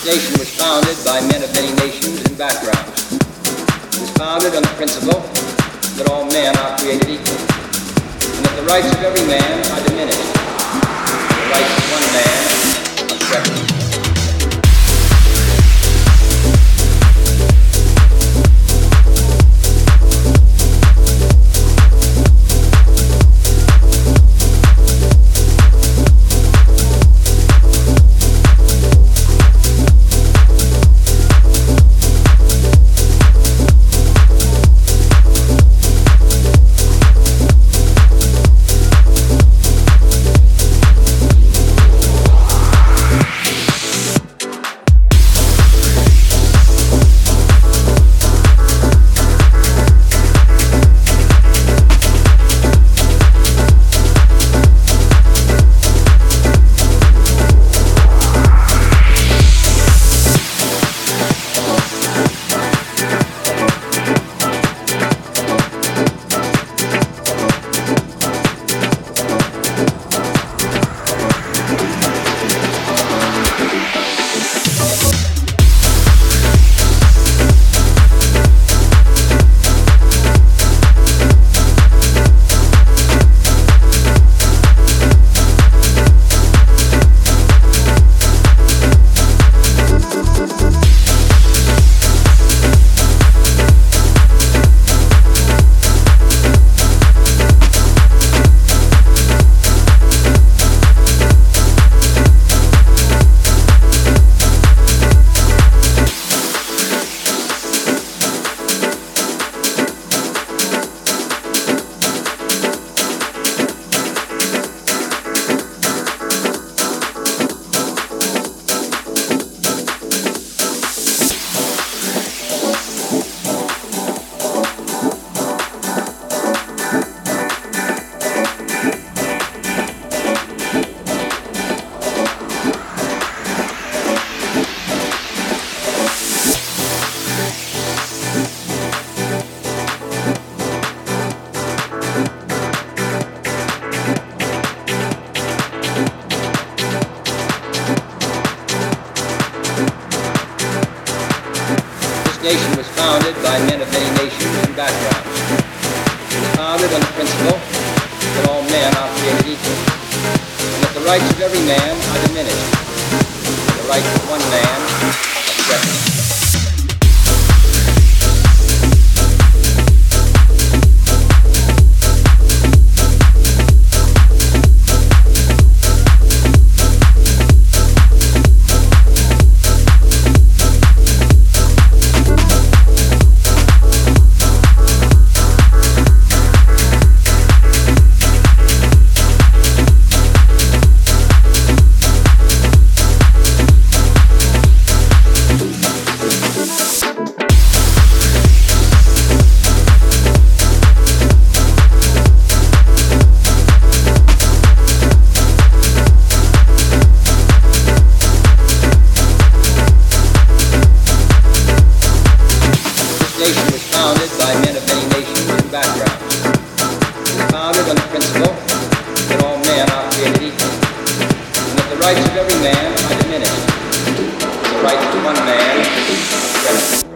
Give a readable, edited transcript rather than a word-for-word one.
nation was founded by men of many nations and backgrounds. It was founded on the principle that all men are created equal, and that the rights of every man are diminished, and the rights of one man are threatened. This nation was founded by men of many nations and backgrounds. It was founded on the principle that all men are created equal, and that the rights of every man are diminished, and the rights of one man are threatened. This nation was founded by men of many nations and backgrounds. It was founded on the principle that all men are created equal, and that the rights of every man are diminished, and the rights of one man are threatened.